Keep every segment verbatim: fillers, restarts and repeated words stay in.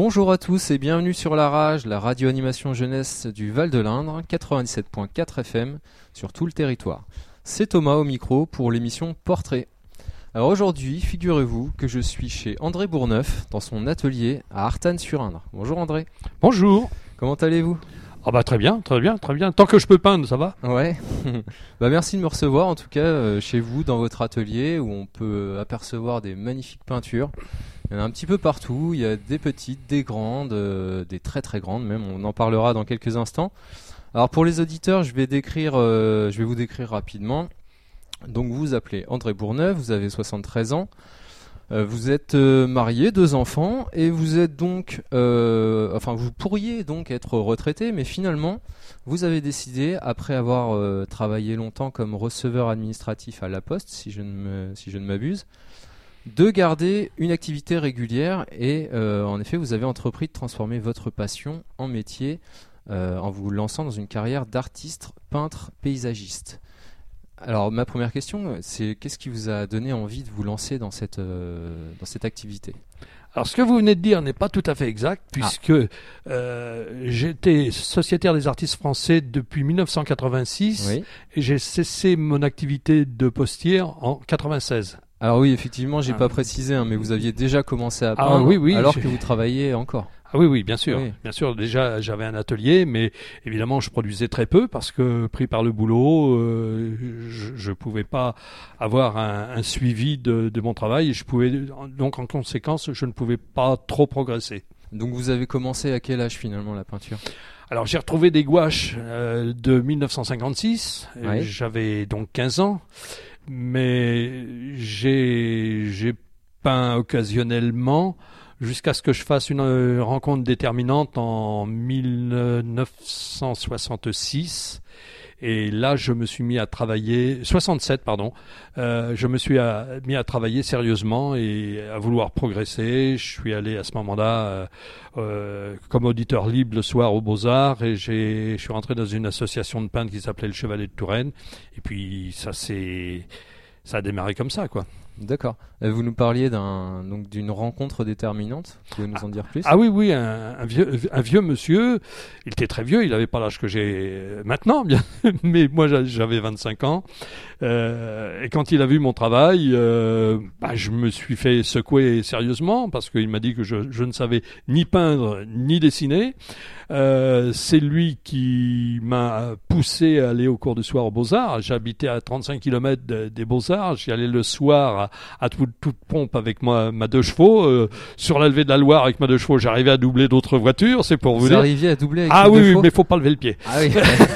Bonjour à tous et bienvenue sur La Rage, la radio-animation jeunesse du Val-de-l'Indre, quatre-vingt-dix-sept point quatre F M sur tout le territoire. C'est Thomas au micro pour l'émission Portrait. Alors aujourd'hui, figurez-vous que je suis chez André Bourneuf dans son atelier à Artanne-sur-Indre. Bonjour André. Bonjour. Comment allez-vous ? Ah bah très bien, très bien, très bien. Tant que je peux peindre, ça va ? Ouais. Bah merci de me recevoir en tout cas euh, chez vous dans votre atelier où on peut apercevoir des magnifiques peintures. Il y en a un petit peu partout, il y a des petites, des grandes, euh, des très très grandes même, on en parlera dans quelques instants. Alors pour les auditeurs, je vais décrire euh, je vais vous décrire rapidement. Donc vous vous appelez André Bourneuf, vous avez soixante-treize ans. Euh, vous êtes euh, marié, deux enfants, et vous êtes donc, euh, enfin, vous pourriez donc être retraité, mais finalement, vous avez décidé, après avoir euh, travaillé longtemps comme receveur administratif à La Poste, si je ne me, si je ne m'abuse, de garder une activité régulière. Et euh, en effet, vous avez entrepris de transformer votre passion en métier euh, en vous lançant dans une carrière d'artiste, peintre, paysagiste. Alors ma première question, c'est qu'est-ce qui vous a donné envie de vous lancer dans cette, euh, dans cette activité ? Alors ce que vous venez de dire n'est pas tout à fait exact, puisque ah. euh, j'étais sociétaire des artistes français depuis dix-neuf cent quatre-vingt-six, oui. Et j'ai cessé mon activité de postier en quatre-vingt-seize. Alors oui, effectivement, j'ai ah. pas précisé, hein, mais vous aviez déjà commencé à peindre ah, oui, oui, alors j'ai... que vous travailliez encore. Ah oui, oui, bien sûr. Oui. Bien sûr, déjà, j'avais un atelier, mais évidemment, je produisais très peu parce que, pris par le boulot, euh, je ne pouvais pas avoir un, un suivi de, de mon travail. Et je pouvais, donc, en conséquence, je ne pouvais pas trop progresser. Donc, vous avez commencé à quel âge, finalement, la peinture ? Alors, j'ai retrouvé des gouaches euh, de dix-neuf cent cinquante-six. Oui. J'avais donc quinze ans. Mais j'ai, j'ai peint occasionnellement jusqu'à ce que je fasse une euh, rencontre déterminante en dix-neuf cent soixante-six. Et là, je me suis mis à travailler, soixante-sept, pardon, euh, je me suis à, mis à travailler sérieusement et à vouloir progresser. Je suis allé à ce moment-là euh, euh, comme auditeur libre le soir aux Beaux-Arts et j'ai, je suis rentré dans une association de peintres qui s'appelait le Chevalet de Touraine. Et puis, ça s'est, ça a démarré comme ça, quoi. D'accord. Vous nous parliez d'un, donc d'une rencontre déterminante. Vous pouvez nous en dire plus ? Ah oui, oui, un, un, vieux, un vieux monsieur. Il était très vieux, il n'avait pas l'âge que j'ai maintenant, bien, mais moi j'avais vingt-cinq ans. Euh, et quand il a vu mon travail, euh, bah, je me suis fait secouer sérieusement parce qu'il m'a dit que je, je ne savais ni peindre ni dessiner. Euh, c'est lui qui m'a poussé à aller au cours du soir aux Beaux-Arts. J'habitais à trente-cinq kilomètres de, des Beaux-Arts. J'y allais le soir à, à toute, toute pompe avec moi, ma deux chevaux. Euh, sur la levée de la Loire avec ma deux chevaux, j'arrivais à doubler d'autres voitures. C'est pour vous, vous dire. Vous arriviez à doubler avec Ah oui, deux chevaux. Mais faut pas lever le pied. Ah oui.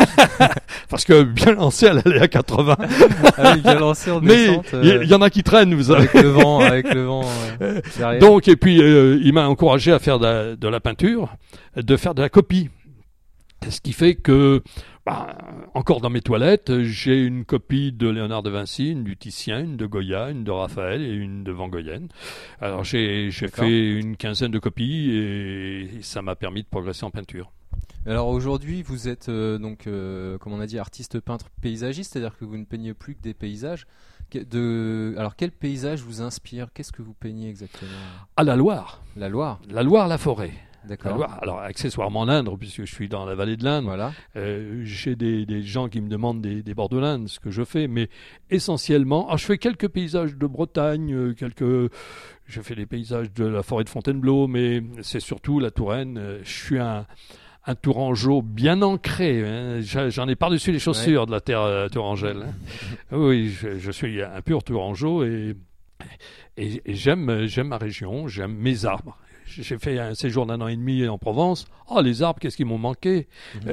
Parce que bien lancé, elle allait à quatre-vingts. Ah oui, bien lancé en descente. Mais il euh, y, y en a qui traînent, vous avec le vent, avec le vent. Euh, Donc et puis euh, il m'a encouragé à faire de la, de la peinture, de faire de la copie. Ce qui fait que, bah, encore dans mes toilettes, j'ai une copie de Léonard de Vinci, une du Titien, une de Goya, une de Raphaël et une de Van Goyen. Alors j'ai, j'ai fait une quinzaine de copies et ça m'a permis de progresser en peinture. Alors aujourd'hui, vous êtes euh, donc, euh, comme on a dit, artiste peintre paysagiste, c'est-à-dire que vous ne peignez plus que des paysages. De... Alors quel paysage vous inspire ? Qu'est-ce que vous peignez exactement ? À la Loire. La Loire. La Loire, la forêt. D'accord. Loire. Alors accessoirement l'Indre, puisque je suis dans la vallée de l'Indre. Voilà. Euh, j'ai des, des gens qui me demandent des, des bords de l'Indre, ce que je fais, mais essentiellement, alors je fais quelques paysages de Bretagne, quelques, je fais des paysages de la forêt de Fontainebleau, mais c'est surtout la Touraine. Je suis un un Tourangeau bien ancré, hein. J'en ai par-dessus les chaussures ouais. de la terre euh, tourangelle. Hein. Oui, je, je suis un pur Tourangeau et, et, et j'aime, j'aime ma région, j'aime mes arbres. J'ai fait un séjour d'un an et demi en Provence. Oh, les arbres, qu'est-ce qu'ils m'ont manqué.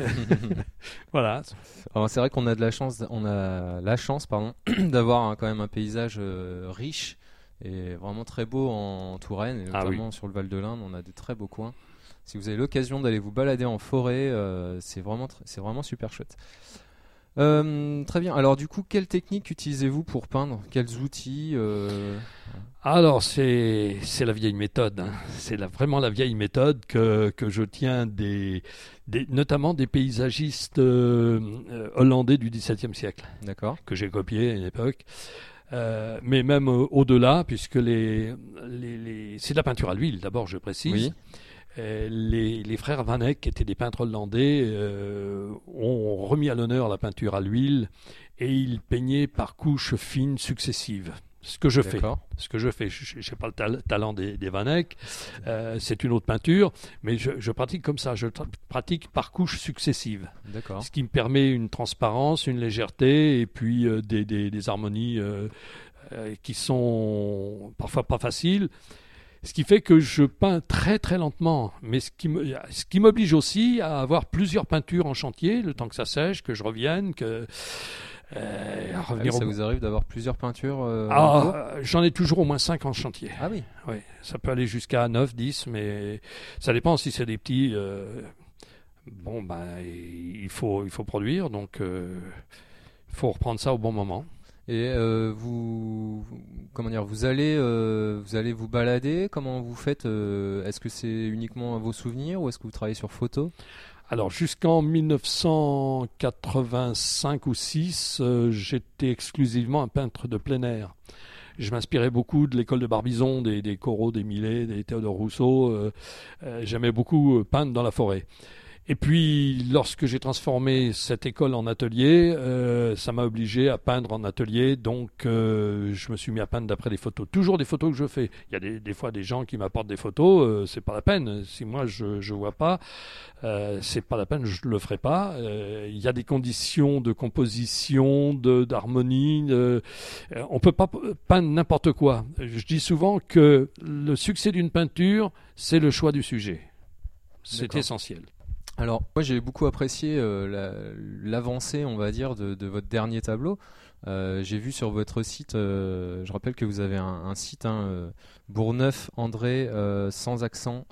Voilà. Alors, c'est vrai qu'on a de la chance, on a la chance, pardon, d'avoir un, quand même un paysage euh, riche et vraiment très beau en Touraine, et notamment ah oui. sur le Val-de-l'Indre. On a des très beaux coins. Si vous avez l'occasion d'aller vous balader en forêt, euh, c'est vraiment, tr- c'est vraiment super chouette. Euh, très bien. Alors du coup, quelle technique utilisez-vous pour peindre ? Quels outils euh... Alors c'est c'est la vieille méthode. Hein. C'est la, vraiment la vieille méthode que que je tiens des, des notamment des paysagistes euh, hollandais du XVIIe siècle. D'accord. Que j'ai copié à une époque. Euh, mais même euh, au-delà, puisque les, les les c'est de la peinture à l'huile d'abord, je précise. Oui. euh, les, les frères Van Eyck, qui étaient des peintres hollandais, euh, ont remis à l'honneur la peinture à l'huile et ils peignaient par couches fines successives. Ce que je D'accord. fais, ce que je fais, je n'ai pas le ta- talent des, des Van Eyck, euh, c'est une autre peinture, mais je, je pratique comme ça, je tra- pratique par couches successives. D'accord. Ce qui me permet une transparence, une légèreté et puis euh, des, des, des harmonies euh, euh, qui sont parfois pas faciles. Ce qui fait que je peins très très lentement, mais ce qui, me, ce qui m'oblige aussi à avoir plusieurs peintures en chantier, le temps que ça sèche, que je revienne, que... Euh, ah oui, ça au... vous arrive d'avoir plusieurs peintures euh, ah, j'en ai toujours au moins cinq en chantier. Ah oui. Oui, ça peut aller jusqu'à neuf, dix, mais ça dépend si c'est des petits. Euh... Bon, ben, il faut, il faut produire, donc il euh, faut reprendre ça au bon moment. Et euh, vous, comment dire, vous allez, euh, vous allez vous balader. Comment vous faites euh, Est-ce que c'est uniquement vos souvenirs ou est-ce que vous travaillez sur photo ? Alors jusqu'en mille neuf cent quatre-vingt-cinq ou six, euh, j'étais exclusivement un peintre de plein air. Je m'inspirais beaucoup de l'école de Barbizon, des, des Corot, des Millet, des Théodore Rousseau. Euh, euh, j'aimais beaucoup peindre dans la forêt. Et puis, lorsque j'ai transformé cette école en atelier, euh, ça m'a obligé à peindre en atelier. Donc, euh, je me suis mis à peindre d'après des photos. Toujours des photos que je fais. Il y a des, des fois des gens qui m'apportent des photos. Euh, c'est pas la peine. Si moi je je vois pas, euh, c'est pas la peine. Je le ferai pas. Euh, il y a des conditions de composition, de d'harmonie. Euh, on peut pas peindre n'importe quoi. Je dis souvent que le succès d'une peinture, c'est le choix du sujet. C'est D'accord. essentiel. Alors, moi j'ai beaucoup apprécié euh, la, l'avancée, on va dire, de, de votre dernier tableau. Euh, j'ai vu sur votre site, euh, je rappelle que vous avez un, un site, hein, euh, Bourneuf André euh, sans accent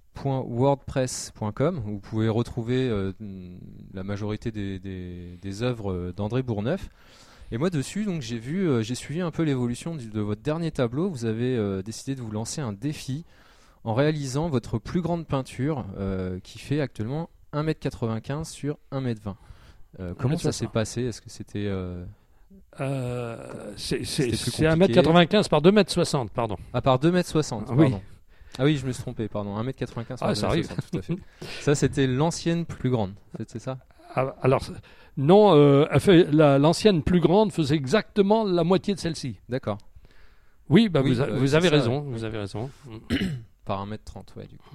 .wordpress point com où vous pouvez retrouver euh, la majorité des, des, des œuvres d'André Bourneuf. Et moi dessus, donc j'ai vu, euh, j'ai suivi un peu l'évolution du, de votre dernier tableau. Vous avez euh, décidé de vous lancer un défi en réalisant votre plus grande peinture euh, qui fait actuellement un mètre quatre-vingt-quinze sur un mètre vingt. Euh, comment ça s'est passé ? Est-ce que c'était... Euh... Euh, c'est c'est, c'est un mètre quatre-vingt-quinze par deux mètres soixante, pardon. Ah, par deux mètres soixante, pardon. Oui. Ah oui, je me suis trompé, pardon. un mètre quatre-vingt-quinze par ah, deux mètres soixante, tout à fait. Ça, c'était l'ancienne plus grande, c'est, c'est ça ? Alors, non, euh, la, l'ancienne plus grande faisait exactement la moitié de celle-ci. D'accord. Oui, bah oui vous, a, euh, vous, avez raison, vous avez raison, vous avez raison. Par un mètre trente, ouais, du coup.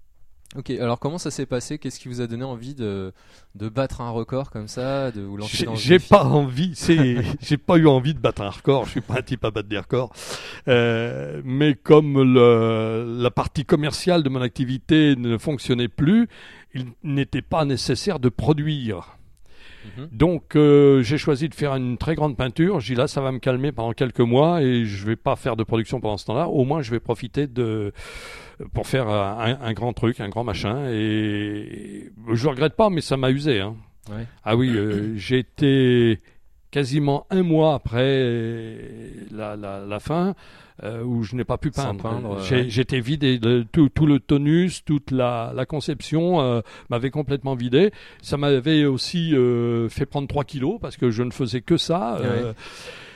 Ok, alors comment ça s'est passé ? Qu'est-ce qui vous a donné envie de, de battre un record comme ça, de vous lancer j'ai, dans le J'ai défi ? pas envie, c'est, j'ai pas eu envie de battre un record, je suis pas un type à battre des records. Euh, mais comme le, la partie commerciale de mon activité ne fonctionnait plus, il n'était pas nécessaire de produire. Donc euh, j'ai choisi de faire une très grande peinture. Je dis là ça va me calmer pendant quelques mois et je vais pas faire de production pendant ce temps-là. Au moins je vais profiter de pour faire un, un grand truc, un grand machin. Et je regrette pas, mais ça m'a usé. Hein. Ouais. Ah oui, euh, j'ai été quasiment un mois après la, la, la fin. Euh, où je n'ai pas pu peindre. peindre J'ai, ouais. J'étais vidé, de, tout, tout le tonus, toute la, la conception euh, m'avait complètement vidé. Ça m'avait aussi euh, fait prendre trois kilos parce que je ne faisais que ça. Euh, ouais.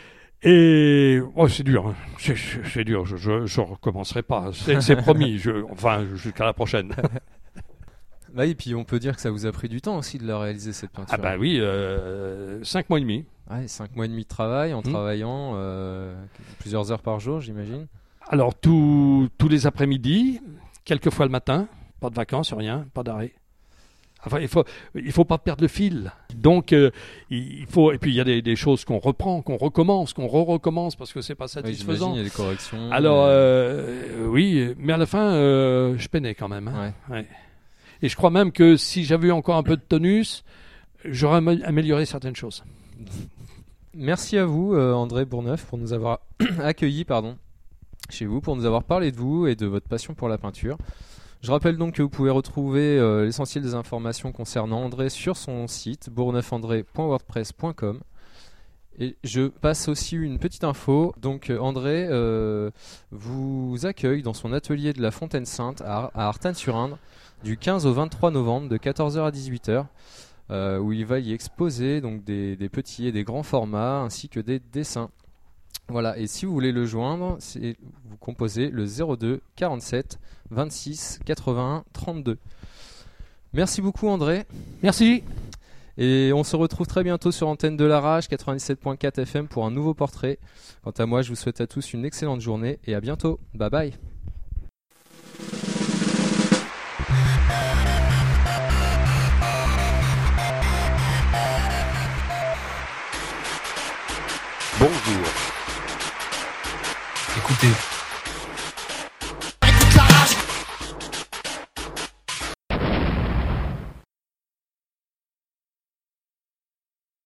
Et oh, c'est dur, hein. c'est, c'est dur. Je, je, je recommencerai pas. C'est, c'est promis. Je, enfin, jusqu'à la prochaine. Bah et puis on peut dire que ça vous a pris du temps aussi de la réaliser cette peinture. Ah bah oui, euh, cinq mois et demi. Ouais, cinq mois et demi de travail en mmh. travaillant euh, plusieurs heures par jour, j'imagine. Alors tout, tous les après-midi, quelques fois le matin, pas de vacances, rien, pas d'arrêt. Enfin, il faut, il faut pas perdre le fil. Donc, euh, il faut. Et puis il y a des, des choses qu'on reprend, qu'on recommence, qu'on re-recommence parce que c'est pas satisfaisant. Oui, il y a des corrections. Alors euh, oui, mais à la fin, euh, je peinais quand même. Hein. Ouais. Ouais. Et je crois même que si j'avais eu encore un peu de tonus, j'aurais amélioré certaines choses. Merci à vous, euh, André Bourneuf, pour nous avoir accueillis pardon, chez vous, pour nous avoir parlé de vous et de votre passion pour la peinture. Je rappelle donc que vous pouvez retrouver euh, l'essentiel des informations concernant André sur son site bourneuf andré point wordpress point com. Et je passe aussi une petite info. Donc André euh, vous accueille dans son atelier de la Fontaine-Sainte à, à Artane-sur-Indre du quinze au vingt-trois novembre de quatorze heures à dix-huit heures. Euh, où il va y exposer donc des, des petits et des grands formats ainsi que des dessins. Voilà, et si vous voulez le joindre, c'est, vous composez le zéro deux quarante-sept vingt-six quatre-vingt-un trente-deux. Merci beaucoup André. Merci. Et on se retrouve très bientôt sur Antenne de la Rage quatre-vingt-dix-sept point quatre F M pour un nouveau portrait. Quant à moi, je vous souhaite à tous une excellente journée et à bientôt. Bye bye. Bonjour. Écoutez.